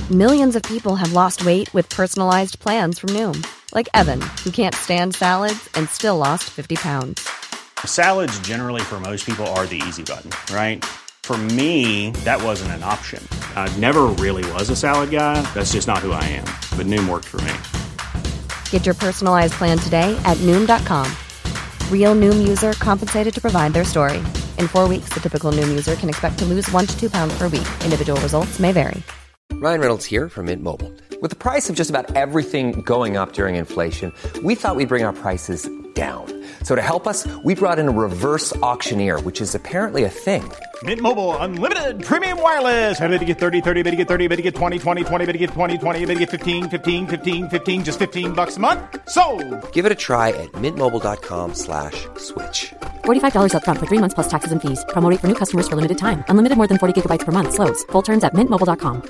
Millions of people have lost weight with personalized plans from Noom. Like Evan, who can't stand salads and still lost 50 pounds. Salads generally for most people are the easy button, right? For me, that wasn't an option. I never really was a salad guy. That's just not who I am. But Noom worked for me. Get your personalized plan today at Noom.com. Real Noom user compensated to provide their story. In 4 weeks, the typical Noom user can expect to lose 1 to 2 pounds per week. Individual results may vary. Ryan Reynolds here from Mint Mobile. With the price of just about everything going up during inflation, we thought we'd bring our prices down. So to help us, we brought in a reverse auctioneer, which is apparently a thing. Mint Mobile Unlimited Premium Wireless. How to get 30, 30, bit to get 30, bit to get 20, 20, 20, bit to get 20, 20, bit to get 15, 15, 15, 15, just $15 a month? Sold! Give it a try at mintmobile.com/switch. $45 up front for 3 months plus taxes and fees. Promo rate for new customers for limited time. Unlimited more than 40 gigabytes per month. Slows full terms at mintmobile.com.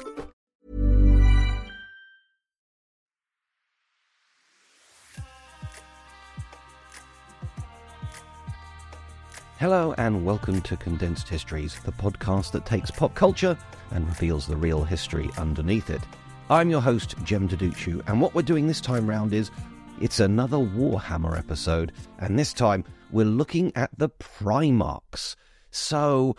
Hello and welcome to Condensed Histories, the podcast that takes pop culture and reveals the real history underneath it. I'm your host, Jem Duducu, and what we're doing this time round is it's another Warhammer episode, and this time we're looking at the Primarchs. So,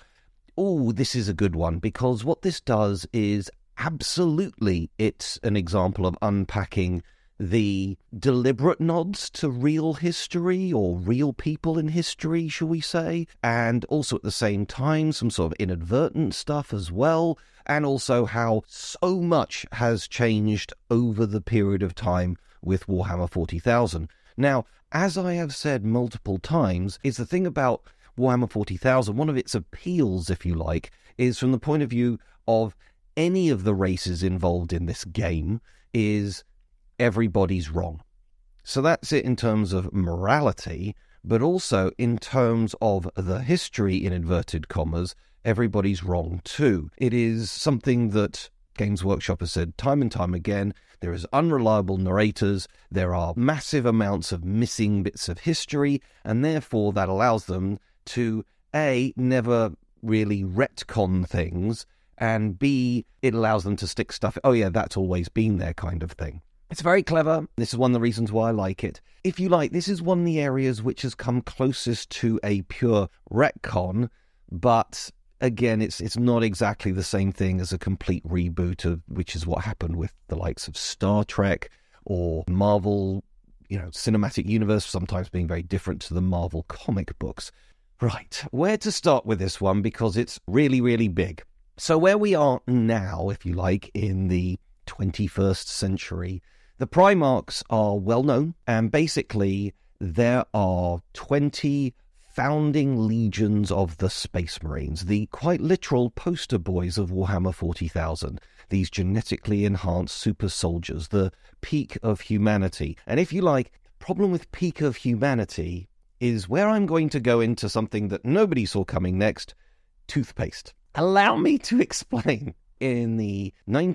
this is a good one, because what this does is absolutely it's an example of unpacking the deliberate nods to real history or real people in history, shall we say, and also at the same time some sort of inadvertent stuff as well, and also how so much has changed over the period of time with Warhammer 40,000. Now, as I have said multiple times, is the thing about Warhammer 40,000, one of its appeals, if you like, is from the point of view of any of the races involved in this game is everybody's wrong. So that's it in terms of morality, but also in terms of the history, in inverted commas, everybody's wrong too. It is something that Games Workshop has said time and time again. There is unreliable narrators, there are massive amounts of missing bits of history, and therefore that allows them to A, never really retcon things, and B, it allows them to stick stuff, oh yeah, that's always been there kind of thing. It's very clever. This is one of the reasons why I like it. If you like, this is one of the areas which has come closest to a pure retcon, but again, it's not exactly the same thing as a complete reboot of, which is what happened with the likes of Star Trek or Marvel, cinematic universe, sometimes being very different to the Marvel comic books. Right, where to start with this one, because it's really, really big. So where we are now, if you like, in the 21st century, the Primarchs are well known, and basically there are 20 founding legions of the Space Marines, the quite literal poster boys of Warhammer 40,000, these genetically enhanced super soldiers, the peak of humanity. And if you like, problem with peak of humanity is where I'm going to go into something that nobody saw coming next, toothpaste. Allow me to explain. In the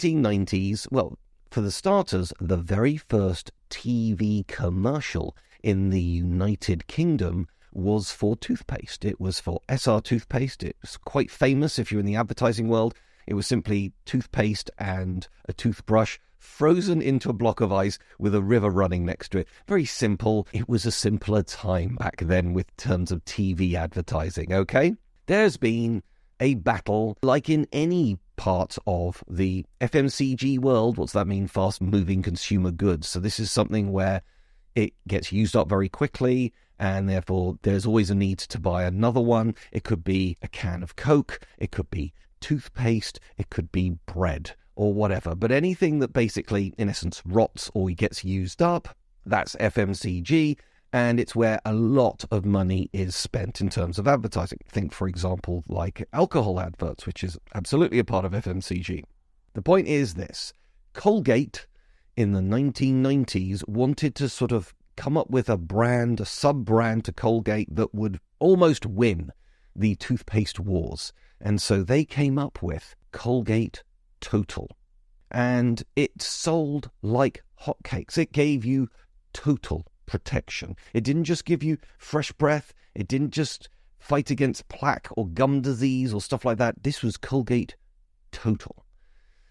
1990s, well, for the starters, the very first TV commercial in the United Kingdom was for toothpaste. It was for SR toothpaste. It was quite famous if you're in the advertising world. It was simply toothpaste and a toothbrush frozen into a block of ice with a river running next to it. Very simple. It was a simpler time back then with terms of TV advertising, okay? There's been a battle, like in any part of the FMCG world. What's that mean? Fast-moving consumer goods. So this is something where it gets used up very quickly, and therefore there's always a need to buy another one. It could be a can of Coke, it could be toothpaste, it could be bread, or whatever. But anything that basically, in essence, rots or gets used up, that's FMCG. And it's where a lot of money is spent in terms of advertising. Think, for example, like alcohol adverts, which is absolutely a part of FMCG. The point is this. Colgate, in the 1990s, wanted to sort of come up with a brand, a sub-brand to Colgate that would almost win the toothpaste wars. And so they came up with Colgate Total. And it sold like hotcakes. It gave you total protection. It didn't just give you fresh breath. It didn't just fight against plaque or gum disease or stuff like that. This was Colgate Total.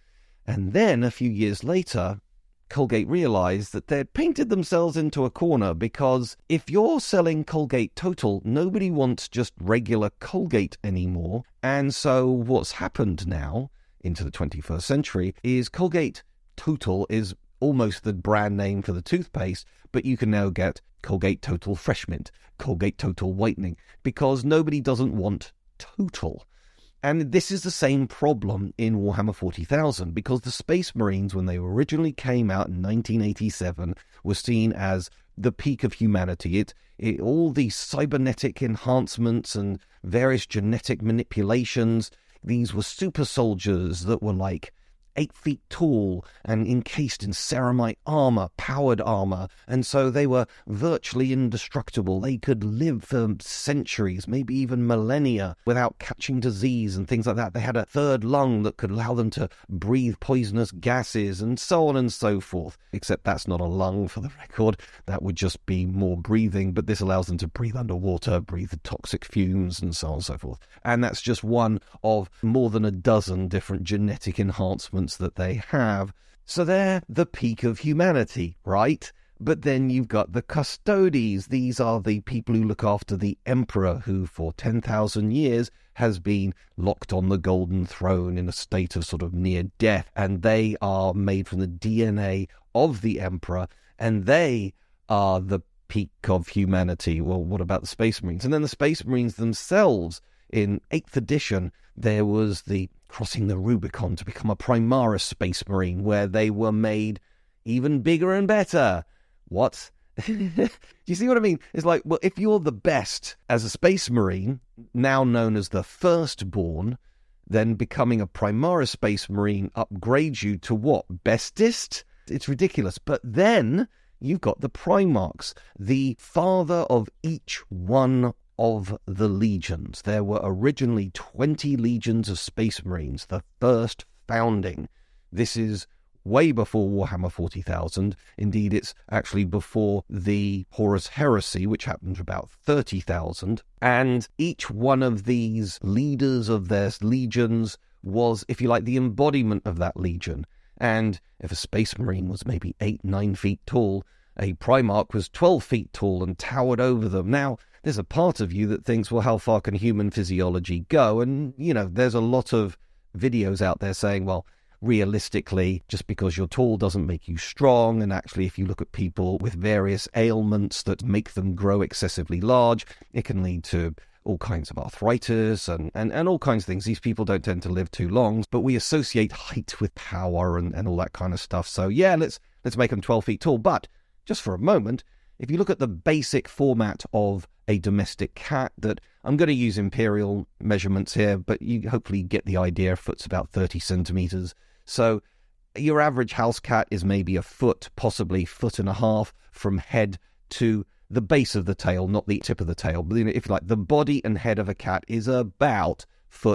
And then a few years later, Colgate realized that they'd painted themselves into a corner, because if you're selling Colgate Total, nobody wants just regular Colgate anymore. And so what's happened now into the 21st century is Colgate Total is almost the brand name for the toothpaste, but you can now get Colgate Total Fresh Mint, Colgate Total Whitening, because nobody doesn't want Total. And this is the same problem in Warhammer 40,000, because the Space Marines, when they originally came out in 1987, were seen as the peak of humanity. All these cybernetic enhancements and various genetic manipulations, these were super soldiers that were like 8 feet tall and encased in ceramite armor, powered armor, and so they were virtually indestructible. They could live for centuries, maybe even millennia, without catching disease and things like that. They had a third lung that could allow them to breathe poisonous gases and so on and so forth. Except that's not a lung, for the record. That would just be more breathing, but this allows them to breathe underwater, breathe the toxic fumes, and so on and so forth. And that's just one of more than a dozen different genetic enhancements that they have. So they're the peak of humanity, right? But then you've got the Custodes. These are the people who look after the Emperor, who for 10,000 years has been locked on the Golden Throne in a state of sort of near death. And they are made from the DNA of the Emperor, and they are the peak of humanity. Well, what about the Space Marines? And then the Space Marines themselves, in 8th edition, there was the crossing the Rubicon to become a Primaris Space Marine, where they were made even bigger and better. What? Do you see what I mean? It's like, well, if you're the best as a Space Marine, now known as the Firstborn, then becoming a Primaris Space Marine upgrades you to what? Bestest? It's ridiculous. But then you've got the Primarchs, the father of each one of the legions. There were originally 20 legions of Space Marines, the first founding. This is way before Warhammer 40,000. Indeed, it's actually before the Horus Heresy, which happened about 30,000. And each one of these leaders of their legions was, if you like, the embodiment of that legion. And if a Space Marine was maybe 8-9 feet tall, a Primarch was 12 feet tall and towered over them. Now, there's a part of you that thinks, well, how far can human physiology go? And, you know, there's a lot of videos out there saying, well, realistically, just because you're tall doesn't make you strong. And actually, if you look at people with various ailments that make them grow excessively large, it can lead to all kinds of arthritis and all kinds of things. These people don't tend to live too long, but we associate height with power and all that kind of stuff. So yeah, let's make them 12 feet tall. But just for a moment, if you look at the basic format of a domestic cat, that I'm going to use imperial measurements here, but you hopefully get the idea. Foot's about 30 centimeters. So your average house cat is maybe a foot, possibly 1.5 feet from head to the base of the tail, not the tip of the tail. But if you like, the body and head of a cat is about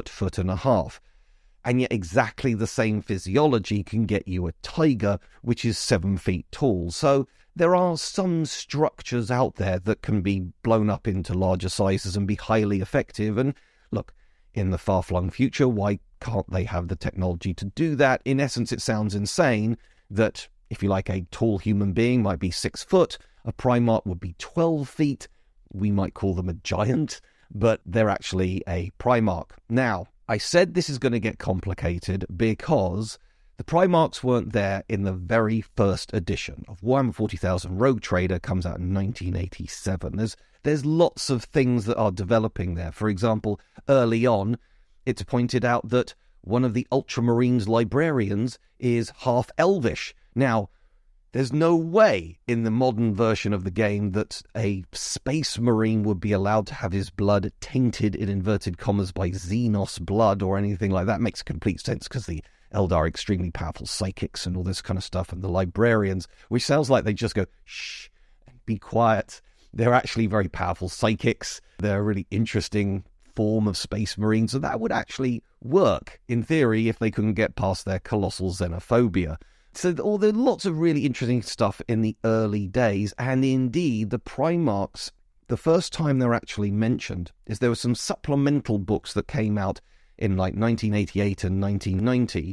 1.5 feet. And yet exactly the same physiology can get you a tiger, which is 7 feet tall. So there are some structures out there that can be blown up into larger sizes and be highly effective. And look, in the far-flung future, why can't they have the technology to do that? In essence, it sounds insane that, if you like, a tall human being might be 6 foot, a Primarch would be 12 feet. We might call them a giant, but they're actually a Primarch. Now, I said this is going to get complicated because the Primarchs weren't there in the very first edition of Warhammer 40,000. Rogue Trader comes out in 1987. There's lots of things that are developing there. For example, early on, it's pointed out that one of the Ultramarines librarians is half Elvish. Now, there's no way in the modern version of the game that a Space Marine would be allowed to have his blood tainted, in inverted commas, by Xenos blood or anything like that. Makes complete sense because the Eldar are extremely powerful psychics and all this kind of stuff, and the librarians, which sounds like they just go, shh, be quiet. They're actually very powerful psychics. They're a really interesting form of Space Marines, and that would actually work, in theory, if they couldn't get past their colossal xenophobia. So there's lots of really interesting stuff in the early days, and indeed, the Primarchs, the first time they're actually mentioned is there were some supplemental books that came out in like 1988 and 1990,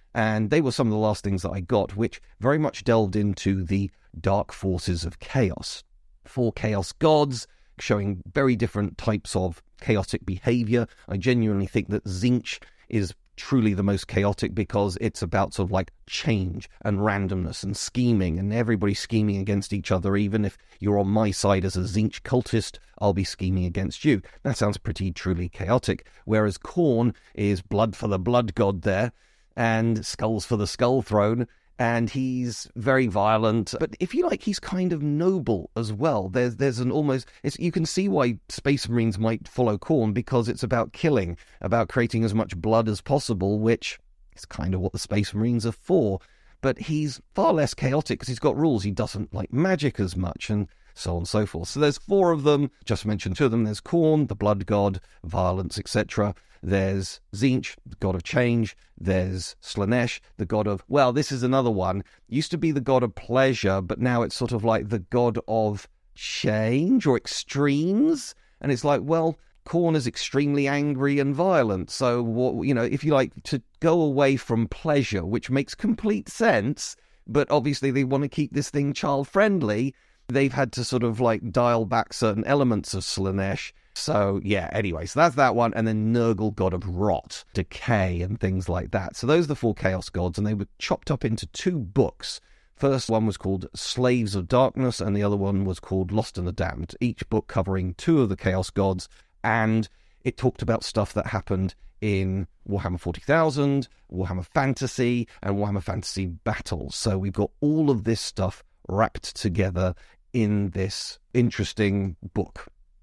And they were some of the last things that I got, which very much delved into the dark forces of chaos. 4 chaos gods showing very different types of chaotic behavior. I genuinely think that Tzeentch is truly the most chaotic because it's about sort of like change and randomness and scheming and everybody scheming against each other. Even if you're on my side as a Tzeentch cultist, I'll be scheming against you. That sounds pretty truly chaotic. Whereas Khorne is blood for the blood god there and skulls for the skull throne. And he's very violent, but if you like, he's kind of noble as well. There's an almost, you can see why Space Marines might follow Khorne, because it's about killing, about creating as much blood as possible, which is kind of what the Space Marines are for. But he's far less chaotic because he's got rules. He doesn't like magic as much, and so on and so forth. So there's 4 of them. Just mentioned 2 of them. There's Khorne, the blood god, violence, etc. There's Tzeentch, the god of change. There's Slaanesh, the god of, well, this is another one. Used to be the god of pleasure, but now it's sort of like the god of change or extremes. And it's like, well, Khorne is extremely angry and violent. So, what, you know, if you like to go away from pleasure, which makes complete sense, but obviously they want to keep this thing child-friendly, they've had to sort of like dial back certain elements of Slaanesh. So, yeah, anyway, so that's that one. And then Nurgle, god of rot, decay, and things like that. So those are the 4 chaos gods, and they were chopped up into 2 books. First one was called Slaves of Darkness, and the other one was called Lost and the Damned, each book covering 2 of the chaos gods. And it talked about stuff that happened in Warhammer 40,000, Warhammer Fantasy, and Warhammer Fantasy Battles. So we've got all of this stuff wrapped together in this interesting book.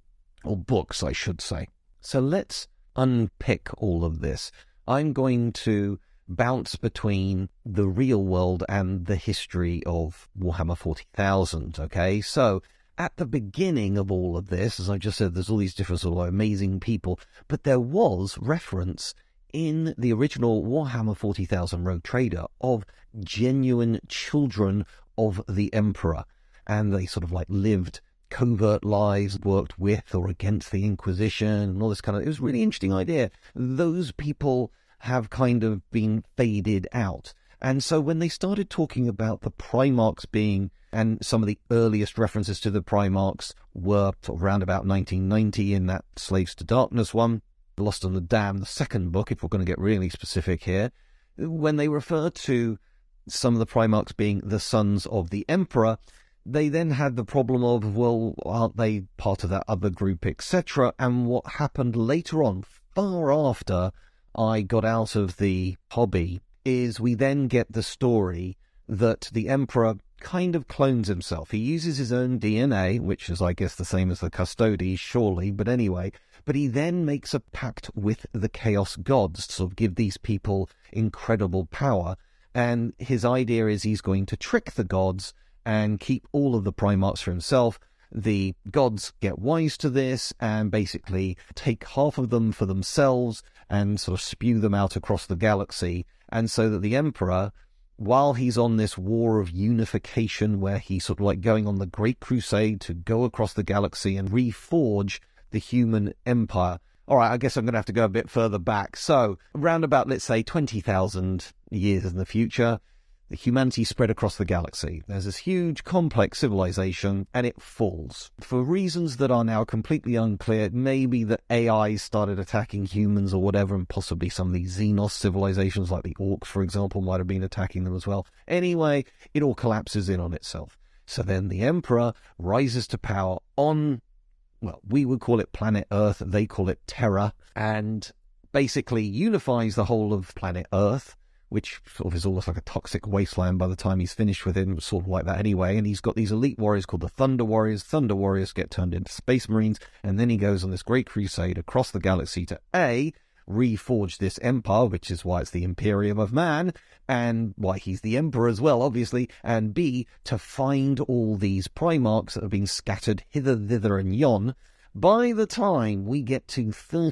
Or books, I should say. So let's unpick all of this. I'm going to bounce between the real world and the history of Warhammer 40,000, okay? So, at the beginning of all of this, as I just said, there's all these different sort of amazing people, but there was reference in the original Warhammer 40,000 Rogue Trader of genuine children of the Emperor, and they sort of like lived covert lives, worked with or against the Inquisition and all this kind of, it was a really interesting idea. Those people have kind of been faded out. And so when they started talking about the Primarchs being, and some of the earliest references to the Primarchs were sort of around about 1990 in that Slaves to Darkness one, Lost and the Damned, the second book, if we're going to get really specific here, when they refer to some of the Primarchs being the sons of the Emperor, they then had the problem of, well, aren't they part of that other group, etc.? And what happened later on, far after I got out of the hobby, is we then get the story that the Emperor kind of clones himself. He uses his own DNA, which is, I guess, the same as the Custodes, surely, but anyway. But he then makes a pact with the Chaos Gods to sort of give these people incredible power. And his idea is he's going to trick the gods and keep all of the Primarchs for himself. The gods get wise to this and basically take half of them for themselves and sort of spew them out across the galaxy. And so that the Emperor, while he's on this war of unification where he's sort of like going on the Great Crusade to go across the galaxy and reforge the human empire. All right, I guess I'm going to have to go a bit further back. So around about, let's say, 20,000 years in the future, the humanity spread across the galaxy. There's this huge, complex civilization, and it falls. For reasons that are now completely unclear, maybe that AI started attacking humans or whatever, and possibly some of these Xenos civilizations, like the Orcs, for example, might have been attacking them as well. Anyway, it all collapses in on itself. So then the Emperor rises to power on, well, we would call it planet Earth, they call it Terra, and basically unifies the whole of planet Earth, which sort of is almost like a toxic wasteland by the time he's finished with it, sort of like that anyway. And he's got these elite warriors called the Thunder Warriors. Thunder Warriors get turned into Space Marines, and then he goes on this great crusade across the galaxy to A, reforge this empire, which is why it's the Imperium of Man, and why he's the Emperor as well, obviously, and B, to find all these Primarchs that have been scattered hither, thither, and yon. By the time we get to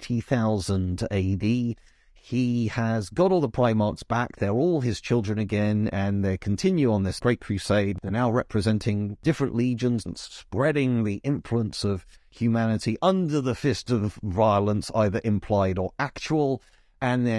30,000 AD, he has got all the Primarchs back. They're all his children again, and they continue on this great crusade. They're now representing different legions and spreading the influence of humanity under the fist of violence, either implied or actual. And then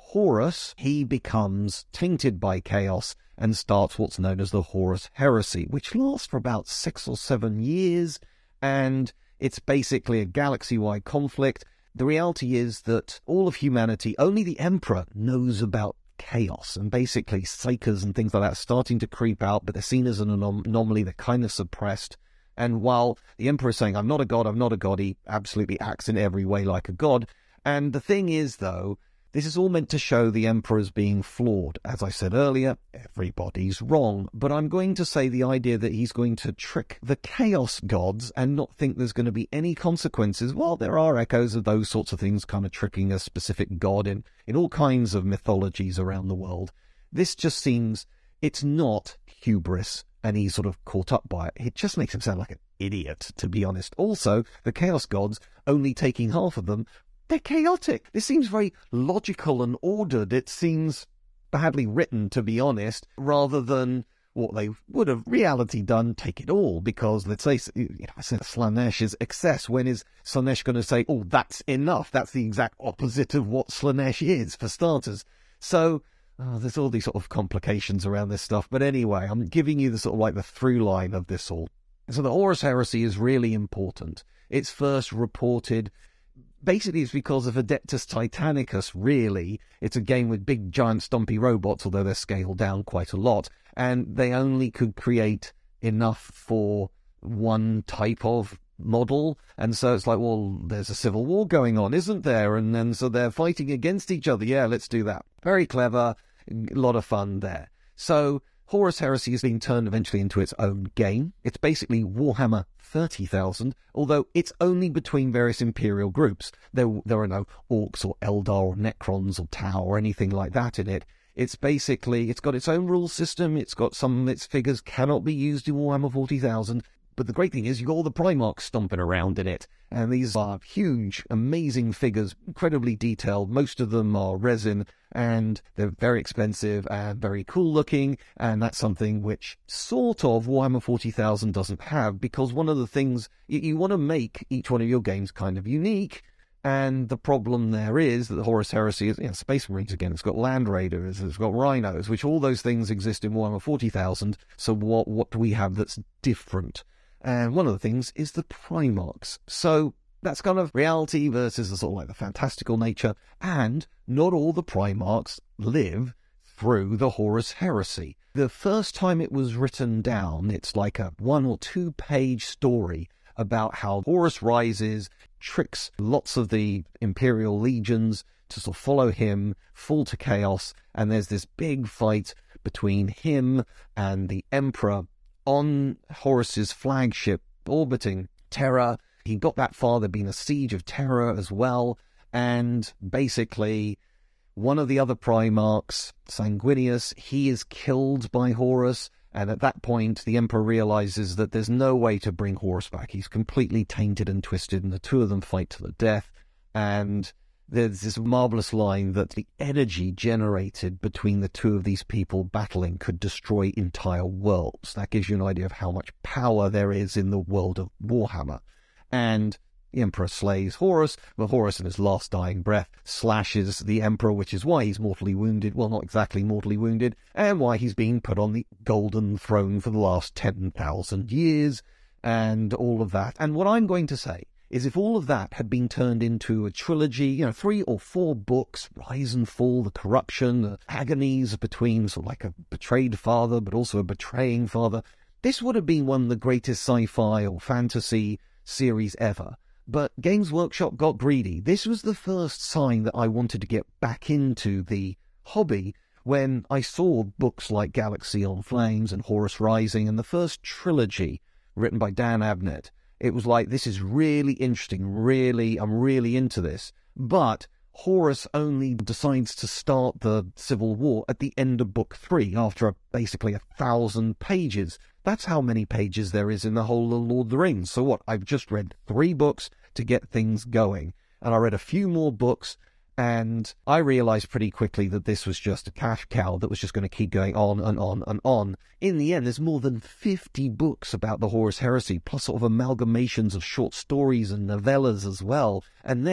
Horus, he becomes tainted by chaos and starts what's known as the Horus Heresy, which lasts for about 6 or 7 years, and it's basically a galaxy-wide conflict. The reality is that all of humanity, only the Emperor knows about chaos, and basically psychers and things like that are starting to creep out, but they're seen as an anomaly. They're kind of suppressed. And while the Emperor is saying, I'm not a god, he absolutely acts in every way like a god. And the thing is, though, this is all meant to show the Emperor as being flawed. As I said earlier, everybody's wrong. But I'm going to say the idea that he's going to trick the chaos gods and not think there's going to be any consequences. Well, there are echoes of those sorts of things kind of tricking a specific god in all kinds of mythologies around the world. This just seems, it's not hubris, and he's sort of caught up by it. It just makes him sound like an idiot, to be honest. Also, the chaos gods, only taking half of them, they're chaotic. This seems very logical and ordered. It seems badly written, to be honest, rather than what they would have reality done, take it all. Because, let's say, I said Slaanesh is excess. When is Slaanesh going to say, oh, that's enough? That's the exact opposite of what Slaanesh is, for starters. So, there's all these sort of complications around this stuff. But anyway, I'm giving you the sort of like the through line of this all. So the Horus Heresy is really important. It's first reported... Basically, it's because of Adeptus Titanicus, really. It's a game with big, giant, stompy robots, although they're scaled down quite a lot. And they only could create enough for one type of model. And so it's like, well, there's a civil war going on, isn't there? And then so they're fighting against each other. Yeah, let's do that. Very clever. A lot of fun there. So Horus Heresy is being turned eventually into its own game. It's basically Warhammer 30,000, although it's only between various Imperial groups. There are no Orcs or Eldar or Necrons or Tau or anything like that in it. It's basically, it's got its own rule system. It's got some of its figures cannot be used in Warhammer 40,000. But the great thing is you've got all the Primarchs stomping around in it. And these are huge, amazing figures, incredibly detailed. Most of them are resin, and they're very expensive and very cool looking. And that's something which sort of Warhammer 40,000 doesn't have, because one of the things, you want to make each one of your games kind of unique. And the problem there is that the Horus Heresy is, Space Marines again, it's got Land Raiders, it's got Rhinos, which all those things exist in Warhammer 40,000. So what do we have that's different? And one of the things is the Primarchs. So that's kind of reality versus the sort of like the fantastical nature. And not all the Primarchs live through the Horus Heresy. The first time it was written down, it's like a 1 or 2 page story about how Horus rises, tricks lots of the Imperial legions to sort of follow him, fall to chaos, and there's this big fight between him and the Emperor on Horus's flagship orbiting Terra. He got that far. There'd been a siege of Terra as well. And basically, one of the other Primarchs, Sanguinius, he is killed by Horus. And at that point, the Emperor realizes that there's no way to bring Horus back. He's completely tainted and twisted, and the two of them fight to the death. And there's this marvelous line that the energy generated between the two of these people battling could destroy entire worlds. That gives you an idea of how much power there is in the world of Warhammer. And the Emperor slays Horus, but Horus in his last dying breath slashes the Emperor, which is why he's mortally wounded. Well, not exactly mortally wounded, and why he's being put on the Golden Throne for the last 10,000 years, and all of that. And what I'm going to say is if all of that had been turned into a trilogy, 3 or 4 books, Rise and Fall, the corruption, the agonies between sort of like a betrayed father, but also a betraying father, this would have been one of the greatest sci-fi or fantasy series ever. But Games Workshop got greedy. This was the first sign that I wanted to get back into the hobby when I saw books like Galaxy on Flames and Horus Rising and the first trilogy written by Dan Abnett. It was like, this is really interesting, I'm really into this. But Horus only decides to start the Civil War at the end of Book 3, after basically 1,000 pages. That's how many pages there is in the whole of Lord of the Rings. So what? I've just read 3 books to get things going. And I read a few more books, and I realized pretty quickly that this was just a cash cow that was just going to keep going on and on and on. In the end, there's more than 50 books about the Horus Heresy, plus sort of amalgamations of short stories and novellas as well. And then,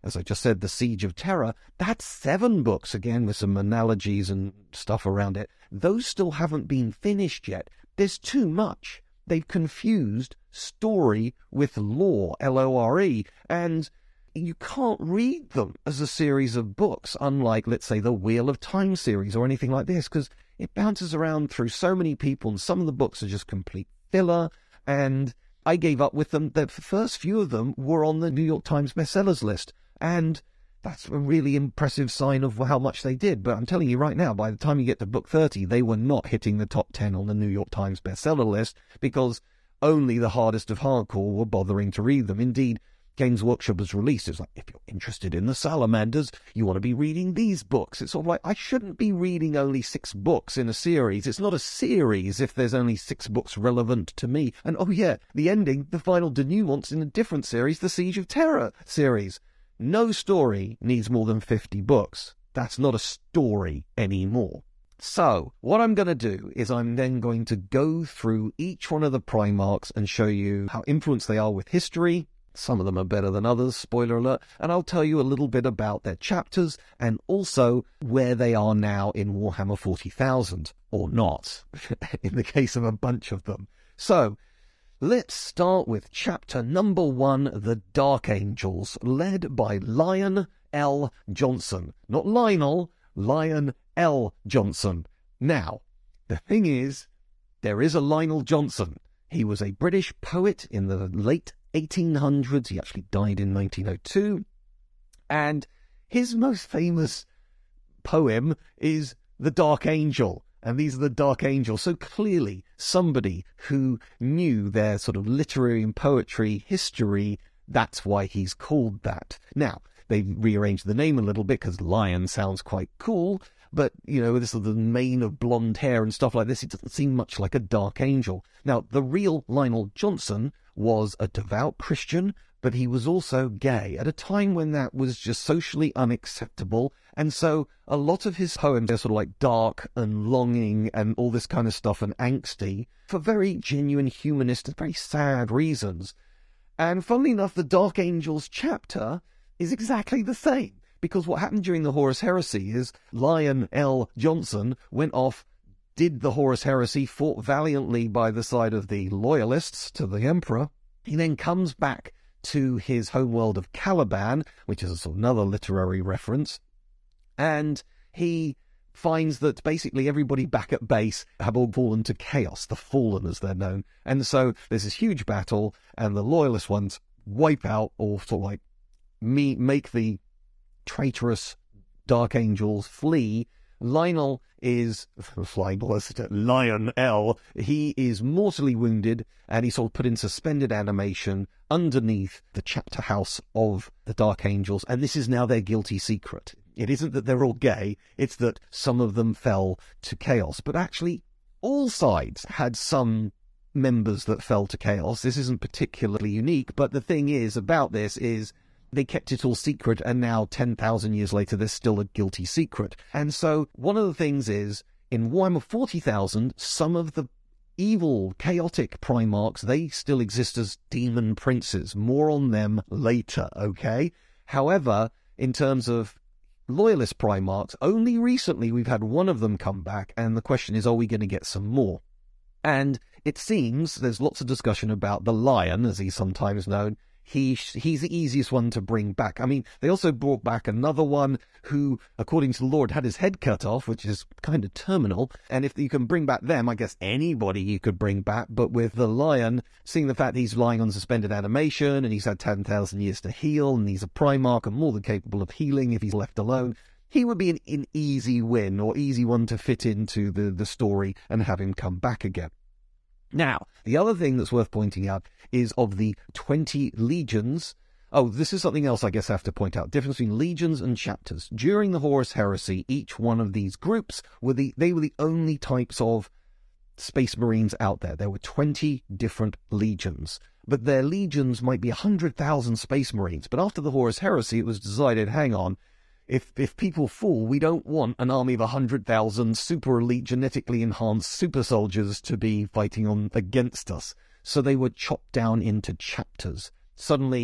as I just said, The Siege of Terror, that's 7 books, again, with some analogies and stuff around it. Those still haven't been finished yet. There's too much. They've confused story with lore, L-O-R-E, and you can't read them as a series of books, unlike, let's say, the Wheel of Time series or anything like this, because it bounces around through so many people, and some of the books are just complete filler, and I gave up with them. The first few of them were on the New York Times bestsellers list, and that's a really impressive sign of how much they did. But I'm telling you right now, by the time you get to book 30, they were not hitting the top 10 on the New York Times bestseller list, because only the hardest of hardcore were bothering to read them. Indeed, Games Workshop has released, it's like, if you're interested in the salamanders, you want to be reading these books. It's sort of like, I shouldn't be reading only 6 books in a series. It's not a series if there's only 6 books relevant to me. And oh yeah, the ending, the final denouement's in a different series, the Siege of Terror series. No story needs more than 50 books. That's not a story anymore. So, what I'm going to do is I'm then going to go through each one of the Primarchs and show you how influenced they are with history. Some of them are better than others, spoiler alert, and I'll tell you a little bit about their chapters and also where they are now in Warhammer 40,000, or not, in the case of a bunch of them. So, let's start with chapter number 1, The Dark Angels, led by Lion L. Johnson. Not Lionel, Lion L. Johnson. Now, the thing is, there is a Lionel Johnson. He was a British poet in the late 1800s. He actually died in 1902. And his most famous poem is The Dark Angel. And these are the Dark Angels. So clearly somebody who knew their sort of literary and poetry history, that's why he's called that. Now, they've rearranged the name a little bit because lion sounds quite cool. But, you know, this is the mane of blonde hair and stuff like this. It doesn't seem much like a Dark Angel. Now, the real Lionel Johnson was a devout Christian, but he was also gay at a time when that was just socially unacceptable. And so a lot of his poems are sort of like dark and longing and all this kind of stuff and angsty for very genuine humanist and very sad reasons. And funnily enough, the Dark Angels chapter is exactly the same. Because what happened during the Horus Heresy is Lion L. Johnson went off, did the Horus Heresy, fought valiantly by the side of the loyalists to the Emperor. He then comes back to his homeworld of Caliban, which is a sort of another literary reference, and he finds that basically everybody back at base have all fallen to chaos, the Fallen as they're known. And so there's this huge battle, and the loyalist ones wipe out, or sort of like make the traitorous Dark Angels flee. Lion L, he is mortally wounded, and he's sort of put in suspended animation underneath the chapter house of the Dark Angels, and this is now their guilty secret. It isn't that they're all gay, it's that some of them fell to chaos. But actually, all sides had some members that fell to chaos. This isn't particularly unique, but the thing is about this is they kept it all secret, and now 10,000 years later there's still a guilty secret. And so one of the things is, in Warhammer 40,000, some of the evil, chaotic Primarchs, they still exist as demon princes. More on them later, okay? However, in terms of loyalist Primarchs, only recently we've had one of them come back, and the question is, are we going to get some more? And it seems there's lots of discussion about the Lion, as he's sometimes known. He's the easiest one to bring back. I mean, they also brought back another one who, according to the Lord, had his head cut off, which is kind of terminal. And if you can bring back them, I guess anybody you could bring back. But with the Lion, seeing the fact that he's lying on suspended animation and he's had 10,000 years to heal, and he's a Primarch and more than capable of healing if he's left alone, he would be an easy win, or easy one to fit into the story and have him come back again. Now, the other thing that's worth pointing out is of the 20 legions. Oh, this is something else I guess I have to point out. Difference between legions and chapters. During the Horus Heresy, each one of these groups were the only types of Space Marines out there. There were 20 different legions. But their legions might be 100,000 Space Marines. But after the Horus Heresy, it was decided, hang on, if people fall, we don't want an army of 100,000 super elite, genetically enhanced super soldiers to be fighting on against us. So they were chopped down into chapters. Suddenly,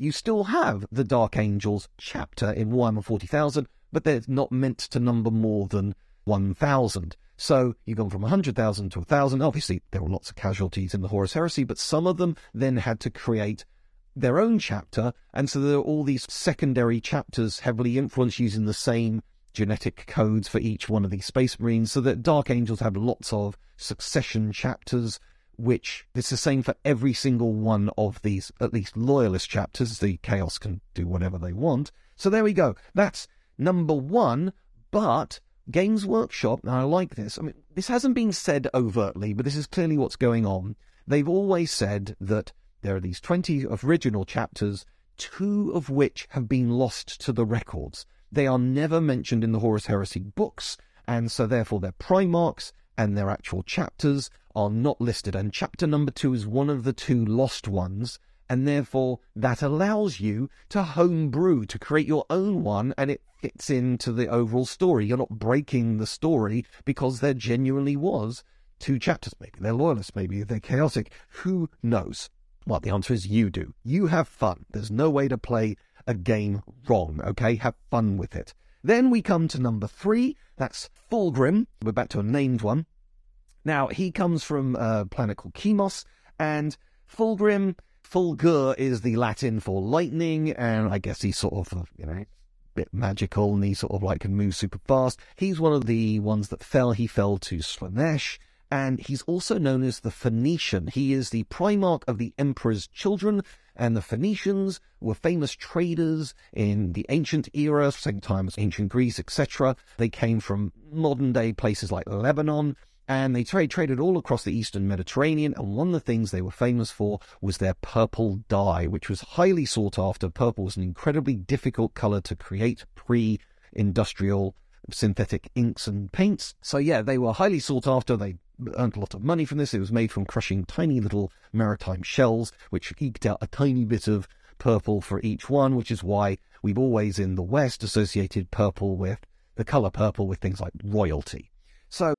you still have the Dark Angels chapter in Warhammer 40,000, but they're not meant to number more than 1,000. So you've gone from 100,000 to 1,000. Obviously, there were lots of casualties in the Horus Heresy, but some of them then had to create their own chapter, and so there are all these secondary chapters heavily influenced using the same genetic codes for each one of these Space Marines, so that Dark Angels have lots of succession chapters, which it's the same for every single one of these, at least Loyalist chapters. The Chaos can do whatever they want. So there we go. That's number one, but Games Workshop, and I like this, I mean, this hasn't been said overtly, but this is clearly what's going on. They've always said that there are these 20 original chapters, 2 of which have been lost to the records. They are never mentioned in the Horus Heresy books, and so therefore their Primarchs and their actual chapters are not listed. And chapter number 2 is one of the 2 lost ones, and therefore that allows you to homebrew, to create your own one, and it fits into the overall story. You're not breaking the story because there genuinely was 2 chapters. Maybe they're Loyalists, maybe they're chaotic. Who knows? Well, the answer is you do. You have fun. There's no way to play a game wrong, okay? Have fun with it. Then we come to number 3. That's Fulgrim. We're back to a named one. Now, he comes from a planet called Chemos, and Fulgrim, Fulgur is the Latin for lightning, and I guess he's sort of, a bit magical, and he sort of can move super fast. He's one of the ones that fell. He fell to Slaanesh. And he's also known as the Phoenician. He is the Primarch of the Emperor's Children, and the Phoenicians were famous traders in the ancient era, same time as ancient Greece, etc. They came from modern-day places like Lebanon, and they traded all across the Eastern Mediterranean, and one of the things they were famous for was their purple dye, which was highly sought after. Purple was an incredibly difficult color to create pre-industrial synthetic inks and paints. So yeah, they were highly sought after. They earned a lot of money from this. It was made from crushing tiny little maritime shells, which eked out a tiny bit of purple for each one, which is why we've always in the West associated purple with the color purple with things like royalty. So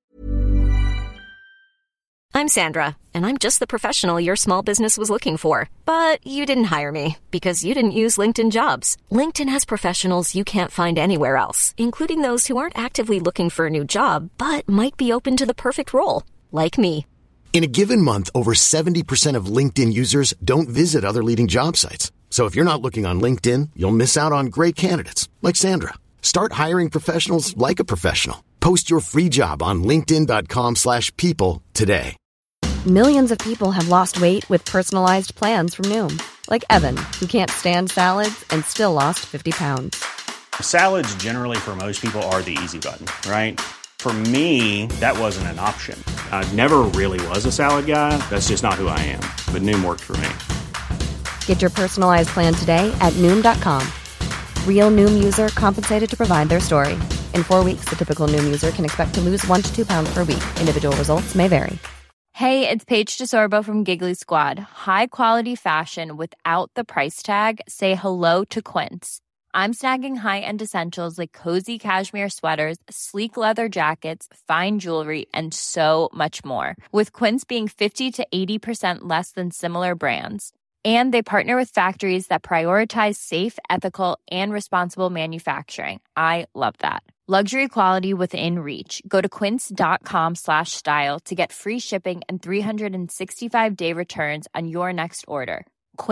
I'm Sandra, and I'm just the professional your small business was looking for. But you didn't hire me because you didn't use LinkedIn Jobs. LinkedIn has professionals you can't find anywhere else, including those who aren't actively looking for a new job, but might be open to the perfect role, like me. In a given month, over 70% of LinkedIn users don't visit other leading job sites. So if you're not looking on LinkedIn, you'll miss out on great candidates, like Sandra. Start hiring professionals like a professional. Post your free job on linkedin.com/people today. Millions of people have lost weight with personalized plans from Noom. Like Evan, who can't stand salads and still lost 50 pounds. Salads generally for most people are the easy button, right? For me, that wasn't an option. I never really was a salad guy. That's just not who I am. But Noom worked for me. Get your personalized plan today at Noom.com. Real Noom user compensated to provide their story. In 4 weeks, the typical Noom user can expect to lose 1 to 2 pounds per week. Individual results may vary. Hey, it's Paige DeSorbo from Giggly Squad. High quality fashion without the price tag. Say hello to Quince. I'm snagging high-end essentials like cozy cashmere sweaters, sleek leather jackets, fine jewelry, and so much more. With Quince being 50 to 80% less than similar brands. And they partner with factories that prioritize safe, ethical, and responsible manufacturing. I love that. Luxury quality within reach. Go to quince.com/style to get free shipping and 365-day returns on your next order.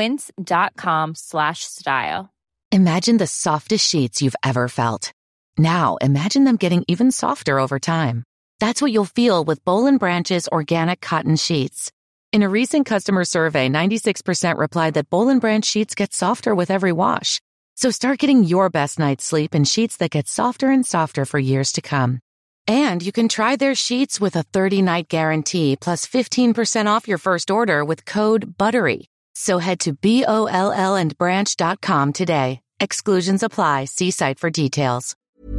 Quince.com/style. Imagine the softest sheets you've ever felt. Now imagine them getting even softer over time. That's what you'll feel with Boll & Branch's organic cotton sheets. In a recent customer survey, 96% replied that Boll & Branch sheets get softer with every wash. So start getting your best night's sleep in sheets that get softer and softer for years to come. And you can try their sheets with a 30-night guarantee plus 15% off your first order with code BUTTERY. So head to BOLLandbranch.com today. Exclusions apply. See site for details.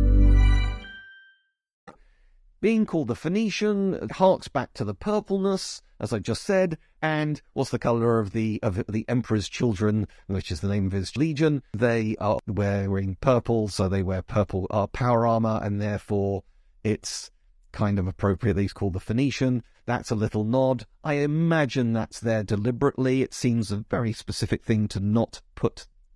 Being called the Phoenician harks back to the purpleness, as I just said, and what's the colour of the Emperor's Children, which is the name of his legion. They are wearing purple, so they wear purple power armour, and therefore it's kind of appropriate that he's called the Phoenician. That's a little nod. I imagine that's there deliberately. It seems a very specific thing to not put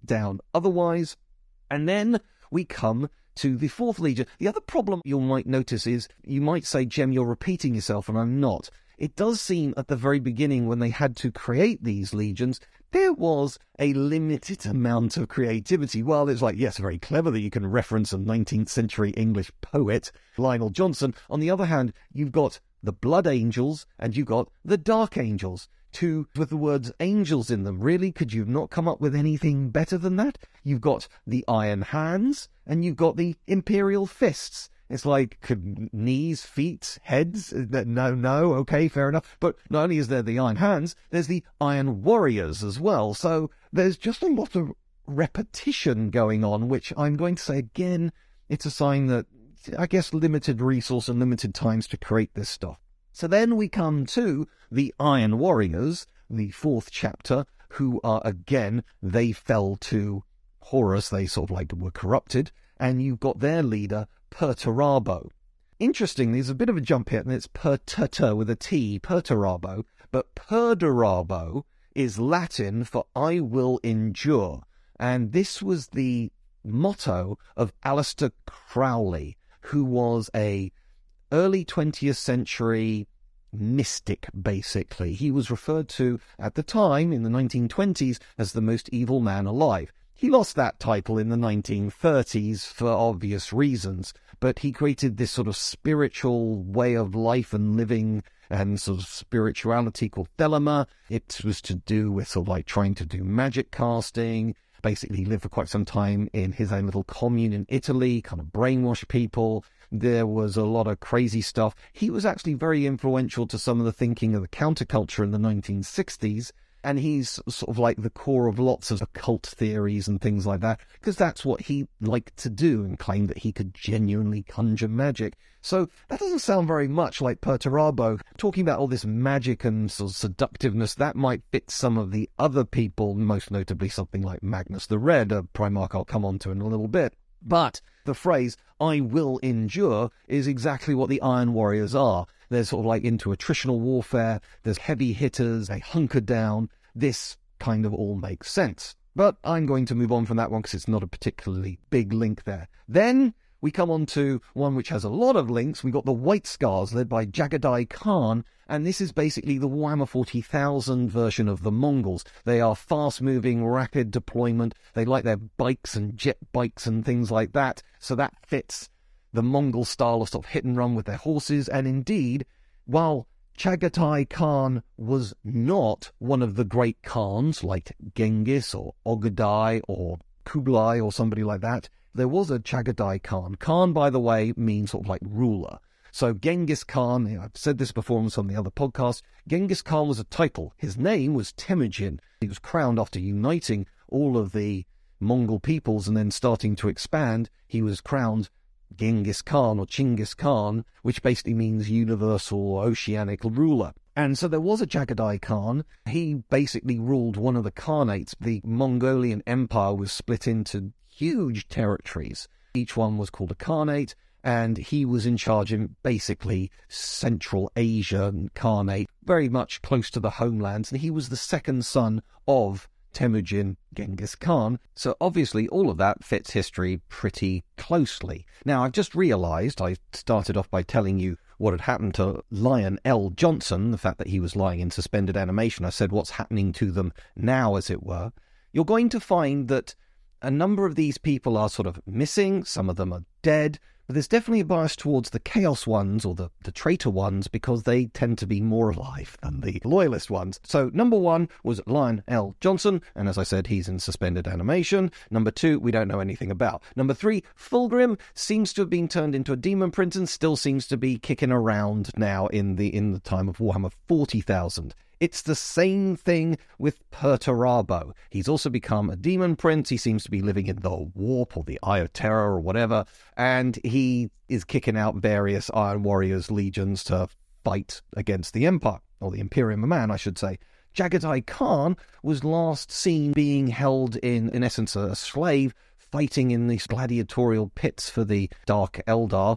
down otherwise. And then we come to the 4th Legion. The other problem you might notice is, you might say, Jem, you're repeating yourself, and I'm not. It does seem at the very beginning, when they had to create these legions, there was a limited amount of creativity. Well, it's like, yes, very clever that you can reference a 19th century English poet, Lionel Johnson. On the other hand, you've got the Blood Angels and you've got the Dark Angels, two with the words angels in them. Really, could you not come up with anything better than that? You've got the Iron Hands and you've got the Imperial Fists. It's like, could knees, feet, heads? No, okay, fair enough. But not only is there the Iron Hands, there's the Iron Warriors as well. So there's just a lot of repetition going on, which I'm going to say again, it's a sign that, I guess, limited resource and limited times to create this stuff. So then we come to the Iron Warriors, the 4th chapter, who are, again, they fell to Horus. They sort of like were corrupted. And you've got their leader, Perturabo. Interestingly, there's a bit of a jump here, and it's Perturta with a T, Perturabo, but Perdurabo is Latin for I will endure. And this was the motto of Aleister Crowley, who was a early 20th century mystic, basically. He was referred to at the time, in the 1920s, as the most evil man alive. He lost that title in the 1930s for obvious reasons, but he created this sort of spiritual way of life and living and sort of spirituality called Thelema. It was to do with sort of like trying to do magic casting. Basically, he lived for quite some time in his own little commune in Italy, kind of brainwash people. There was a lot of crazy stuff. He was actually very influential to some of the thinking of the counterculture in the 1960s. And he's sort of like the core of lots of occult theories and things like that, because that's what he liked to do and claimed that he could genuinely conjure magic. So that doesn't sound very much like Perturabo. Talking about all this magic and sort of seductiveness, that might fit some of the other people, most notably something like Magnus the Red, a Primarch I'll come on to in a little bit. But the phrase, I will endure, is exactly what the Iron Warriors are. They're sort of like into attritional warfare. There's heavy hitters. They hunker down. This kind of all makes sense. But I'm going to move on from that one because it's not a particularly big link there. Then we come on to one which has a lot of links. We've got the White Scars led by Jagadai Khan. And this is basically the Warhammer 40,000 version of the Mongols. They are fast-moving, rapid deployment. They like their bikes and jet bikes and things like that. So that fits the Mongol style of sort of hit and run with their horses. And indeed, while Chagatai Khan was not one of the great Khans like Genghis or Ogadai or Kublai or somebody like that, there was a Chagatai Khan. Khan, by the way, means sort of like ruler. So Genghis Khan, I've said this before on some of the other podcasts, Genghis Khan was a title. His name was Temujin. He was crowned after uniting all of the Mongol peoples and then starting to expand. He was crowned Genghis Khan or Chinggis Khan, which basically means universal or oceanic ruler. And so there was a Jagadai Khan. He basically ruled one of the Khanates. The Mongolian Empire was split into huge territories. Each one was called a Khanate, and he was in charge in basically Central Asia and Khanate, very much close to the homelands, and he was the second son of Temujin Genghis Khan. So obviously all of that fits history pretty closely. Now, I've just realised, I started off by telling you what had happened to Lion L. Johnson, the fact that he was lying in suspended animation. I said what's happening to them now, as it were. You're going to find that a number of these people are sort of missing, some of them are dead, but there's definitely a bias towards the Chaos ones or the traitor ones because they tend to be more alive than the loyalist ones. So number one was Lion L. Johnson, and as I said, he's in suspended animation. Number two, we don't know anything about. Number three, Fulgrim seems to have been turned into a demon prince and still seems to be kicking around now in the time of Warhammer 40,000. It's the same thing with Perturabo. He's also become a demon prince. He seems to be living in the Warp or the Eye of Terror or whatever, and he is kicking out various Iron Warriors legions to fight against the Empire, or the Imperium of Man, I should say. Jagadai Khan was last seen being held in essence, a slave, fighting in these gladiatorial pits for the Dark Eldar.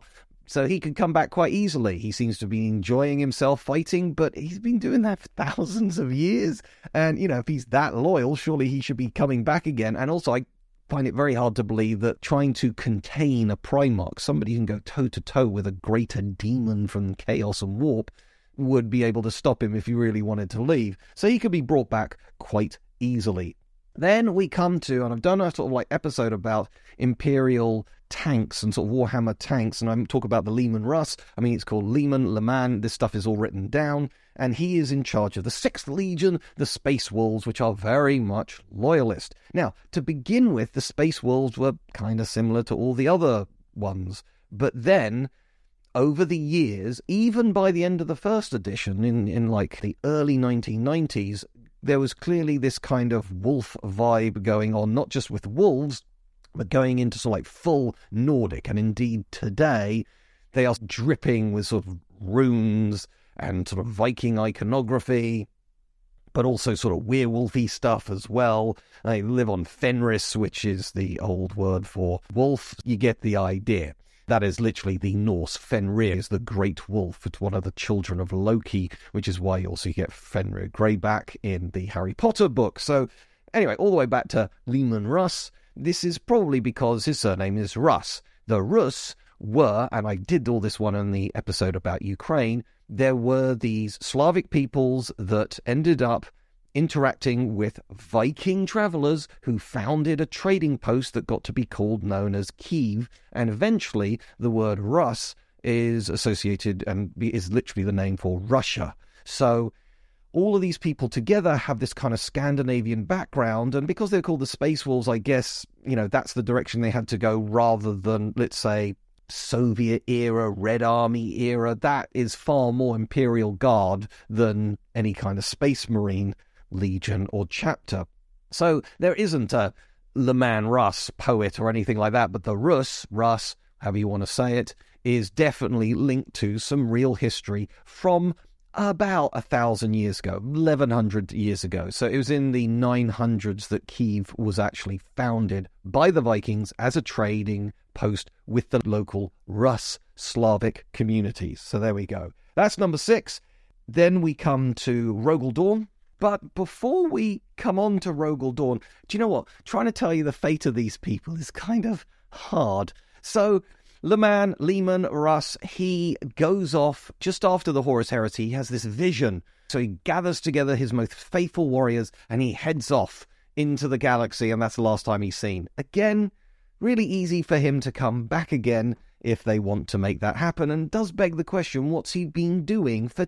So he could come back quite easily. He seems to be enjoying himself fighting, but he's been doing that for thousands of years. And, if he's that loyal, surely he should be coming back again. And also, I find it very hard to believe that trying to contain a Primarch, somebody who can go toe-to-toe with a greater demon from Chaos and Warp, would be able to stop him if he really wanted to leave. So he could be brought back quite easily. Then we come to, and I've done a sort of episode about Imperial tanks and sort of Warhammer tanks, and I talk about the Leman Russ. I mean, it's called Leman. This stuff is all written down, and he is in charge of the 6th Legion, the Space Wolves, which are very much loyalist. Now, to begin with, the Space Wolves were kind of similar to all the other ones, but then over the years, even by the end of the first edition, in the early 1990s, there was clearly this kind of wolf vibe going on, not just with wolves, but going into sort of full Nordic. And indeed, today, they are dripping with sort of runes and sort of Viking iconography, but also sort of werewolfy stuff as well. They live on Fenris, which is the old word for wolf. You get the idea. That is literally the Norse. Fenrir is the great wolf. It's one of the children of Loki, which is why you also get Fenrir Greyback in the Harry Potter book. So anyway, all the way back to Leman Russ. This is probably because his surname is Russ. The Rus were, and I did all this one in the episode about Ukraine, there were these Slavic peoples that ended up interacting with Viking travelers who founded a trading post that got to be known as Kiev, and eventually the word Rus is associated and is literally the name for Russia. So all of these people together have this kind of Scandinavian background, and because they're called the Space Wolves, I guess, that's the direction they had to go rather than, let's say, Soviet era, Red Army era. That is far more Imperial Guard than any kind of Space Marine Legion or chapter. So there isn't a Leman Russ poet or anything like that, but the Russ, however you want to say it, is definitely linked to some real history from about 1,000 years ago, 1,100 years ago. So it was in the 900s that Kiev was actually founded by the Vikings as a trading post with the local Rus Slavic communities. So there we go. That's number 6. Then we come to Rogal Dorn. But before we come on to Rogal Dorn, do you know what? Trying to tell you the fate of these people is kind of hard. So Leman Russ, he goes off just after the Horus Heresy. He has this vision. So he gathers together his most faithful warriors and he heads off into the galaxy, and that's the last time he's seen. Again, really easy for him to come back again if they want to make that happen, and does beg the question, what's he been doing for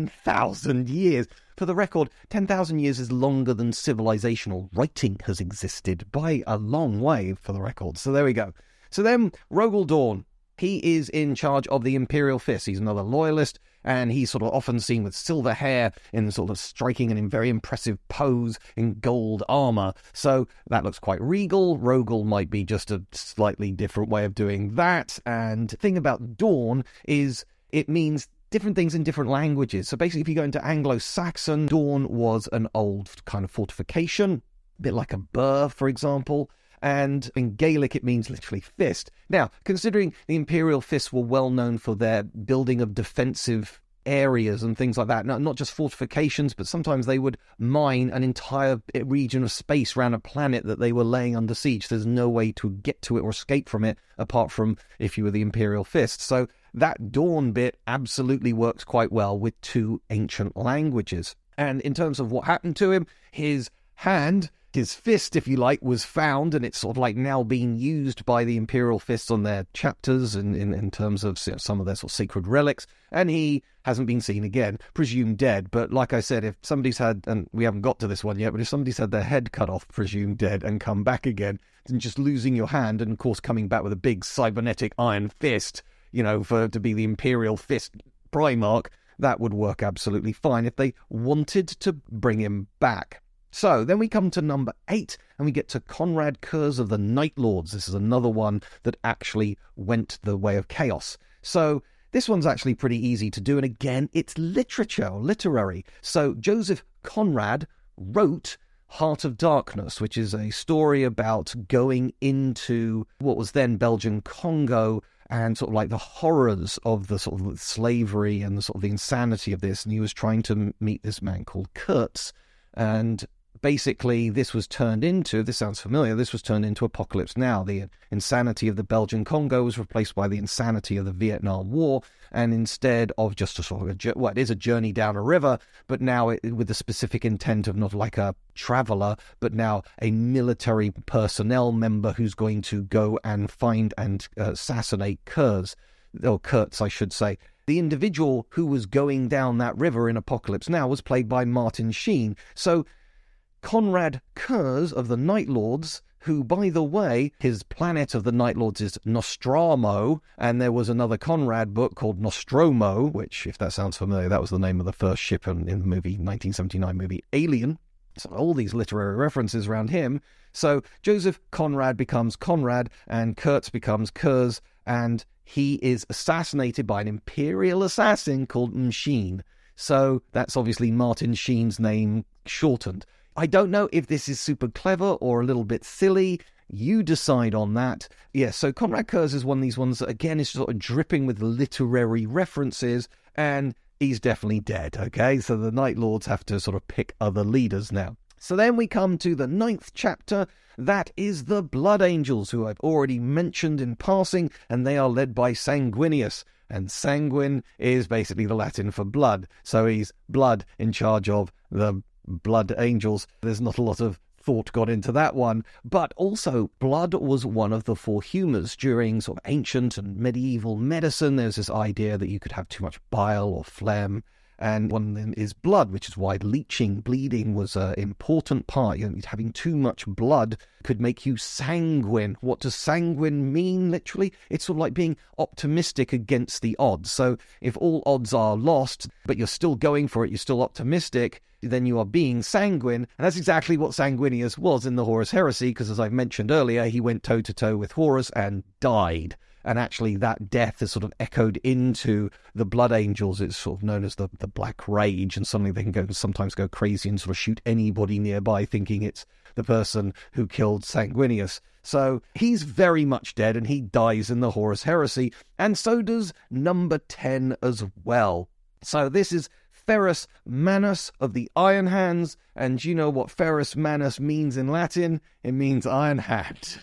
10,000 years? For the record, 10,000 years is longer than civilizational writing has existed by a long way, for the record. So there we go. So then, Rogal Dorn, he is in charge of the Imperial Fist. He's another loyalist, and he's sort of often seen with silver hair in sort of striking and in very impressive pose in gold armor. So that looks quite regal. Rogal might be just a slightly different way of doing that. And the thing about Dorn is it means different things in different languages. So basically, if you go into Anglo-Saxon, Dorn was an old kind of fortification, a bit like a burh, for example. And in Gaelic, it means literally fist. Now, considering the Imperial Fists were well known for their building of defensive areas and things like that, not just fortifications, but sometimes they would mine an entire region of space around a planet that they were laying under siege. There's no way to get to it or escape from it, apart from if you were the Imperial Fist. So that Dorn bit absolutely works quite well with two ancient languages. And in terms of what happened to him, his hand, his fist, if you like, was found, and it's sort of like now being used by the Imperial Fists on their chapters and in terms of some of their sort of sacred relics, and he hasn't been seen again, presumed dead. But like I said, if somebody's had, and we haven't got to this one yet, but if somebody's had their head cut off, presumed dead, and come back again, then just losing your hand and of course coming back with a big cybernetic iron fist, to be the Imperial Fist Primarch, that would work absolutely fine if they wanted to bring him back. So then we come to number 8, and we get to Konrad Curze of the Night Lords. This is another one that actually went the way of chaos. So this one's actually pretty easy to do, and again, it's literature, or literary. So Joseph Conrad wrote Heart of Darkness, which is a story about going into what was then Belgian Congo and sort of like the horrors of the sort of slavery and the sort of the insanity of this. And he was trying to meet this man called Kurtz. And basically this was turned into, this sounds familiar, this was turned into Apocalypse Now. The insanity of the Belgian Congo was replaced by the insanity of the Vietnam War. And instead of just a sort of, it is a journey down a river, but now with the specific intent of not like a traveller, but now a military personnel member who's going to go and find and assassinate Kurtz, I should say. The individual who was going down that river in Apocalypse Now was played by Martin Sheen. So Konrad Kurz of the Night Lords, who, by the way, his planet of the Night Lords is Nostromo, and there was another Konrad book called Nostromo, which, if that sounds familiar, that was the name of the first ship in the movie, 1979 movie Alien. So all these literary references around him. So Joseph Conrad becomes Conrad, and Kurtz becomes Kurz, and he is assassinated by an imperial assassin called Msheen. So that's obviously Martin Sheen's name shortened. I don't know if this is super clever or a little bit silly. You decide on that. Yeah, so Konrad Kurz is one of these ones that, again, is sort of dripping with literary references, and he's definitely dead, okay? So the Night Lords have to sort of pick other leaders now. So then we come to the 9th chapter. That is the Blood Angels, who I've already mentioned in passing, and they are led by Sanguinius. And sanguine is basically the Latin for blood. So he's blood in charge of the Blood Angels. There's not a lot of thought got into that one, but also blood was one of the 4 humours during sort of ancient and medieval medicine. There's this idea that you could have too much bile or phlegm, and one of them is blood, which is why bleeding was an important part. Having too much blood could make you sanguine. What does sanguine mean, literally? It's sort of like being optimistic against the odds. So if all odds are lost, but you're still going for it, you're still optimistic, then you are being sanguine. And that's exactly what Sanguinius was in the Horus Heresy, because as I've mentioned earlier, he went toe-to-toe with Horus and died. And actually that death is sort of echoed into the Blood Angels. It's sort of known as the Black Rage, and suddenly they can sometimes go crazy and sort of shoot anybody nearby thinking it's the person who killed Sanguinius. So he's very much dead, and he dies in the Horus Heresy, and so does number 10 as well. So this is Ferrus Manus of the Iron Hands, and you know what Ferrus Manus means in Latin? It means Iron Hand.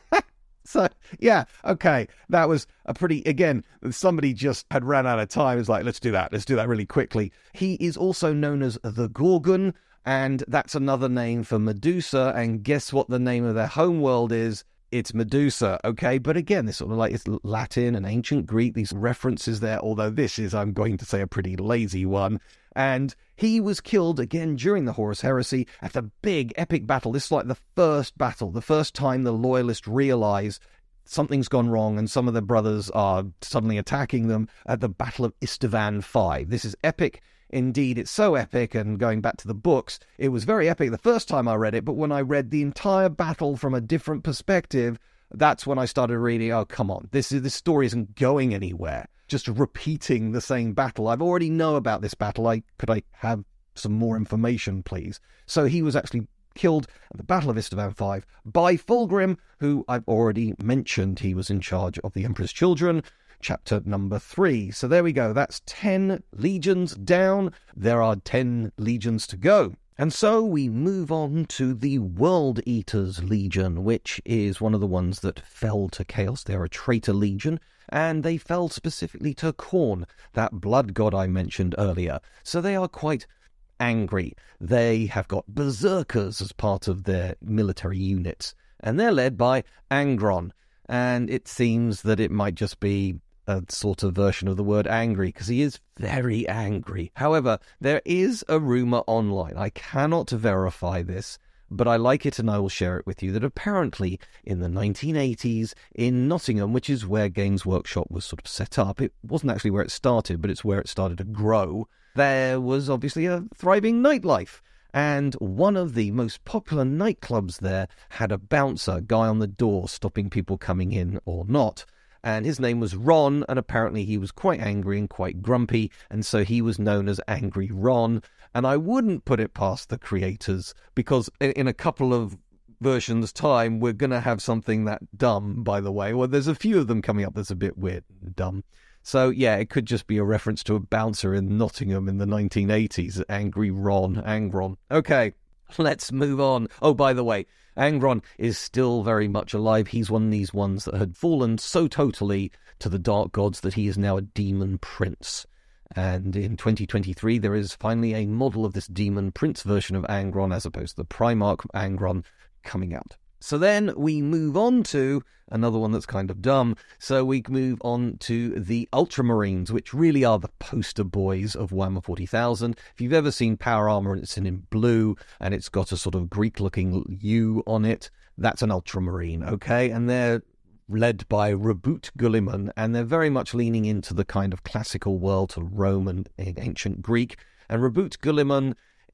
So, yeah, okay, that was a pretty, again, somebody just had ran out of time. It's like, let's do that really quickly. He is also known as the Gorgon, and that's another name for Medusa, and guess what the name of their homeworld is? It's Medusa, okay? But again, this sort of like, it's Latin and ancient Greek, these references there, although this is, I'm going to say, a pretty lazy one. And he was killed again during the Horus Heresy at the big epic battle. This is like the first battle, the first time the Loyalists realize something's gone wrong and some of their brothers are suddenly attacking them at the Battle of Istvan V. This is epic. Indeed, it's so epic, and going back to the books, it was very epic the first time I read it, but when I read the entire battle from a different perspective, that's when I started reading, oh, come on, this story isn't going anywhere. Just repeating the same battle. I already know about this battle. Could I have some more information, please? So he was actually killed at the Battle of Istvan V by Fulgrim, who I've already mentioned. He was in charge of the Emperor's Children, chapter number 3. So there we go. That's 10 legions down. There are 10 legions to go. And so we move on to the World Eaters Legion, which is one of the ones that fell to Chaos. They're a traitor legion, and they fell specifically to Khorne, that blood god I mentioned earlier. So they are quite angry. They have got berserkers as part of their military units, and they're led by Angron. And it seems that it might just be a sort of version of the word angry, because he is very angry. However, there is a rumour online. I cannot verify this, but I like it and I will share it with you, that apparently in the 1980s in Nottingham, which is where Games Workshop was sort of set up, it wasn't actually where it started, but it's where it started to grow, there was obviously a thriving nightlife. And one of the most popular nightclubs there had a bouncer, guy on the door, stopping people coming in or not. And his name was Ron, and apparently he was quite angry and quite grumpy, and so he was known as Angry Ron. And I wouldn't put it past the creators, because in a couple of version's time, we're going to have something that dumb, by the way. Well, there's a few of them coming up that's a bit weird and dumb. So, yeah, it could just be a reference to a bouncer in Nottingham in the 1980s, Angry Ron, Angron. Okay, let's move on. Oh, by the way, Angron is still very much alive. He's one of these ones that had fallen so totally to the dark gods that he is now a demon prince. And in 2023, there is finally a model of this demon prince version of Angron as opposed to the Primarch Angron coming out. So then we move on to another one that's kind of dumb. So we move on to the Ultramarines, which really are the poster boys of Warhammer 40,000. If you've ever seen Power Armor, it's in blue, and it's got a sort of Greek-looking U on it. That's an Ultramarine, okay? And they're led by Rabut Guilliman, and they're very much leaning into the kind of classical world to Roman and ancient Greek. And Rabut Guilliman